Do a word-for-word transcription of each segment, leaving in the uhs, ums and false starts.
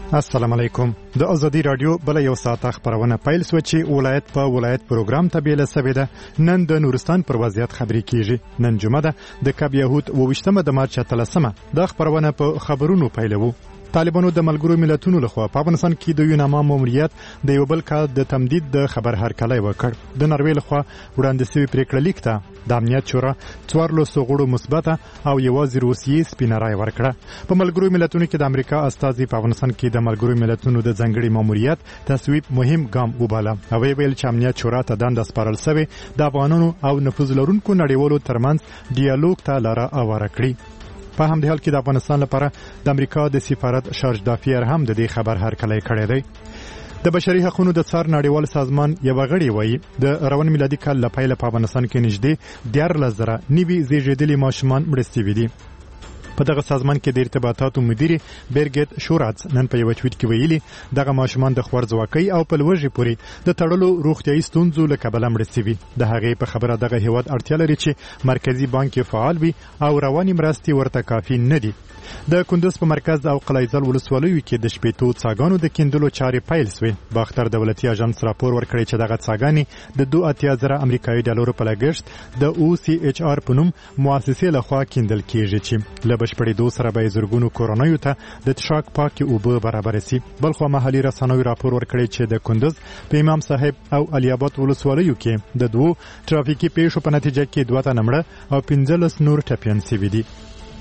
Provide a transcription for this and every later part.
السلام علیکم. د ازادي رادیو بل یو ساعت خبرونه پیل سو چې ولایت په ولایت پروګرام ته بیل سوي ده. نن د نورستان پر وضعیت خبري کیږي. نن جمعه ده د کاب یهود وویشتمه د مارچ اتلسمه د خبرونه په خبرونو پیلوو. طالبانو د ملګرو ملتونو لخوا په افغانستان کې د یوناما ماموریت د یو بل کال د تمدید د خبر هرکلی وکړ. د نروې لخوا وړاندې شوی پریکړه لیک ته د امنیت شورا څوارلسو غړو مثبته او یوازې روسیې سپینه رای ورکړه. په ملګرو ملتونو کې د امریکا استازي په افغانستان کې د ملګرو ملتونو د ځنګړي ماموریت تصویب مهم ګام وباله او ویل چې امنیت شورا ته دنده سپارل شوی د افغانانو او نفوذ لرونکو نړیوالو ترمنځ ډیالوګ ته لاره هواره کړي. په همدې حال کې د افغانستان لپاره د امریکا د سفارت شارج دافیر هم د دې خبر هرکلی کړی دی. د بشري حقوقو د څار نړیوال سازمان یو غړي وایي د روان میلادي کال لپاره په افغانستان کې نږدې دیارلس زره نوي زیږیدلي ماشومان مړه شوي دي. په دغه سازمان کې د ارتباطاتو مدیر بیرګټ شوراتس نن په یو ټویټ کې ویلي دغه ماشومان د خوارځواکۍ او په لوږې پورې د تړلو روغتیايي ستونزو له کبله مړه شوي. د هغې په خبره دغه هیواد اړتیا لري چې مرکزی بانک فعال وي او رواني مرستې ورته کافي نه دي. د کندوز په مرکز او قلعه‌زال ولسوالیو کې د شپېتو څاګانو د کیندلو چارې پیل شوې. باختر دولتي اژانس راپور ورکړی چې دغه څاګانې د دوه اتیا زره امریکایي ډالرو په لګښت د او سی ایچ آر په نوم مؤسسې لخوا کیندل کیږي چې له بشپړېدو سره به زرګونو کورنیو ته د څښاک پاکې اوبه برابر شي. بلخو محلي رسنیو راپور ورکړی چې د کندوز په امام صاحب او علي آباد ولسوالیو کې د دوه ترافیکي پیښو په نتیجه کې دوه تنه مړه او پنځلس نور ټپیان شوي دي.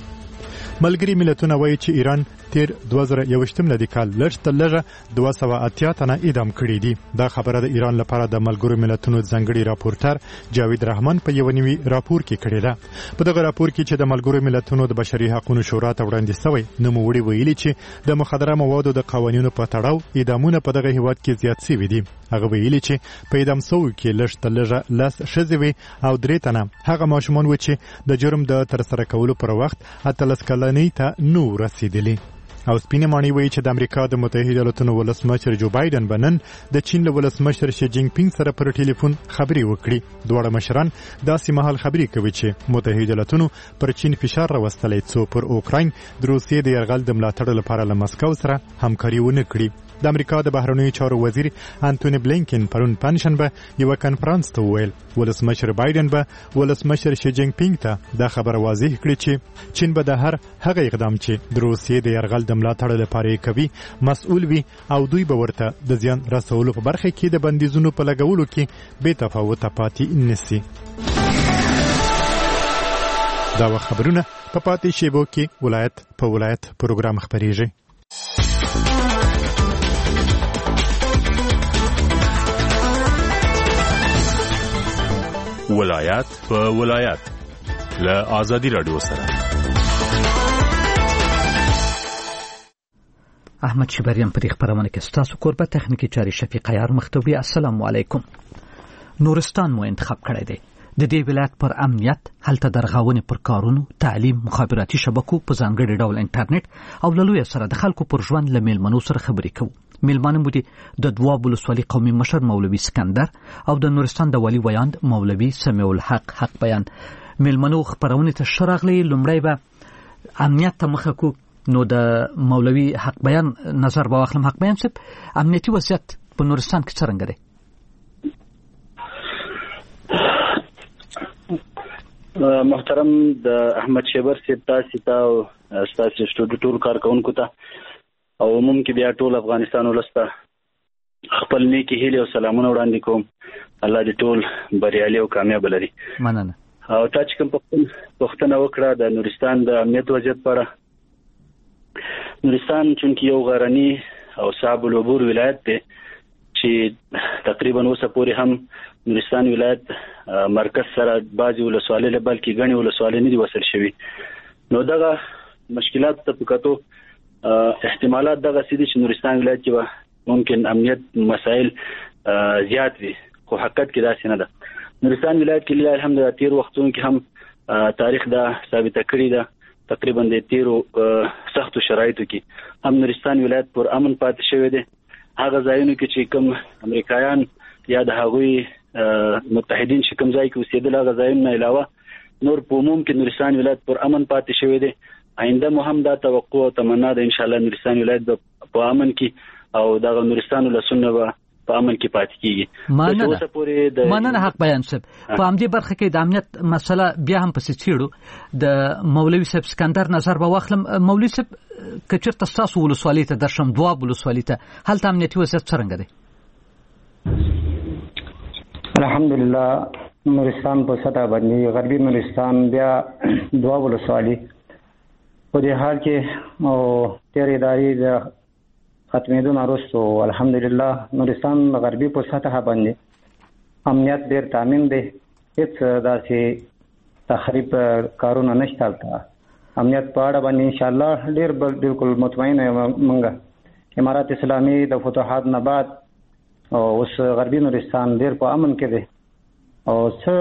ملګري ملتونه وایي چې ایران تیر دوه زره یوویشتم لدی کال لږ تر لږه دوه سوه اتیا تنه اعدام کړي دي. دا خبره د ایران لپاره د ملګرو ملتونو ځانګړي راپورټر جاوید رحمان په یو نوي راپور کې کړی ده. په دغه راپور کې چې د ملګرو ملتونو د بشري حقوقو شورا ته وړاندې شوی نوموړي ویلي چې د مخدره موادو د قوانینو په تړاو اعدامونه په دغه هیواد کې زیات شوي دي. هغه ویلي چې په اعدام شویو کې لږ تر لږه لس ښځې وې او درې تنه هغه ماشومان و چې د جرم د ترسره کولو پر وخت اتلس کلنۍ ته نو رسیدلي. او سپینې ماڼۍ وایي چې د امریکا د متحده ایالاتونو ولسمشر جو بایدن به نن د چین له ولسمشر شي جینګ پینګ سره پر ټلیفون خبرې وکړي. دواړه مشران داسې مهال خبرې کوي چې متحده ایالاتونو پر چین فشار راوستلی څو پر اوکراین د روسیې د یرغل د ملاتړ لپاره له مسکو سره همکاري ونه کړي. د امریکا د بهرنیو چارو وزیر انټونی بلینکن پرون پنځشنبه یو کانفرنس ته ویل ولسمشر بایدن به ولسمشر شي جینګ پینګ ته دا خبر واضح کړي چې چین به د هر هغه اقدام چې د روسیې د یرغل د ملاتړ لپاره کوي مسؤل وي او دوی به ورته د زیان رسولو په برخه کې د بندیزونو په لګولو کې بې تفاوته پاتې نشي. دا خبرونه په پاتې شیبو کې ولایت په ولایت پروګرام خبريږي. ولایت په ولایت له ازادي رادیو سره احمد شبریان په دې خبرونه کې ستاسو کوربه تخنیکی چاري شفیق عیار مختوی. السلام علیکم. نورستان مو انتخاب کړی دی. د دې ولایت پر امنیت هلته درغاونې پر کارونو تعلیم مخابراتي شبکو په ځانګړي ډول انټرنیټ او لوی سره د خلکو پر ژوند له میلمنو سره خبرې کوو. میلمانه مو دي د دواب ولسوالي قومي مشر مولوي سکندر او د نورستان د ولی ویاند مولوي سمیع الحق حق بیان. میلمنو خبرونه ته شرغلي لمړی به امنیت ته مخه کو. نو د مولوي حق بیان نظر به واخلم. حق بیان صاحب امنیتي وضعیت په نورستان کې څنګه دی؟ محترم د احمد شیبر صاحب تاسو ته او تاسو سټوډیو ټول کارکونکو ته او عموم کې بیا ټول افغانستان ولسته خپل نیکی هیله او سلامونه وړاندې کوم. الله دې ټول بریالي او کامیاب لري. مننه. او تاسو کوم پوښتنه وکړه د نورستان د امنیت وضعیت په اړه. نورستان چې یو غرنی او صعب العبور ولایت دی چې تقریبا اوسه پورې هم نورستان ولایت مرکز سره بعضی ولسوالۍ له بلکې غني ولسوالۍ نه دي وصل شوي. نو دغه مشکلات ته پکاتو احتمالات دغه سړي چې نورستان ولایت کې ممکن امنیت مسائل زیات وي خو حقیقت کې داسې نه ده. نورستان ولایت کې الحمدلله تیر وختونو کې هم تاریخ دا ثابت کړی ده تقریبا د تیرو سختو شرایطو کې هم نورستان ولایت پر امن پاتې شوی دی. هغه ځایونو کې چې کوم امریکایان یا د هغوی متحدین چې کوم ځای کې اوسېدل هغه ځایونه علاوه نور په عموم کې نورستان ولایت پر امن پاتې شوی دی. آینده مو هم دا توقع او تمنا ده ان شاء الله نورستان ولایت به په امن کې او د نورستان ولسونه به په امن کې پاتې کیږي. مننه حق بیان صاحب. په همدې برخه کې د امنیت مسله بیا هم پسې چیړو د مولوي صاحب سکندر نظر به واخلم. مولوي صاحب کچر تاسو ولسوالۍ ته درشم دواب ولسوالۍ ته هلته امنیتي وضعیت څنګه دی؟ الحمدلله نورستان په سطح باندې غربي نورستان بیا دواب ولسوالۍ په دې حال کې او تیر ادارې د ختمېدو وروسته الحمدلله نورستان غربي په سطح باندې امنیت ډېر تامین دی. هیڅ داسې تخریب کارونه نشته. امنیت په اړه باندې ان شاء الله ډېر بالکل مطمئن یم. موږ امارات اسلامي د فتوحات نه بعد اوس غربي نورستان ډېر په امن کې دی او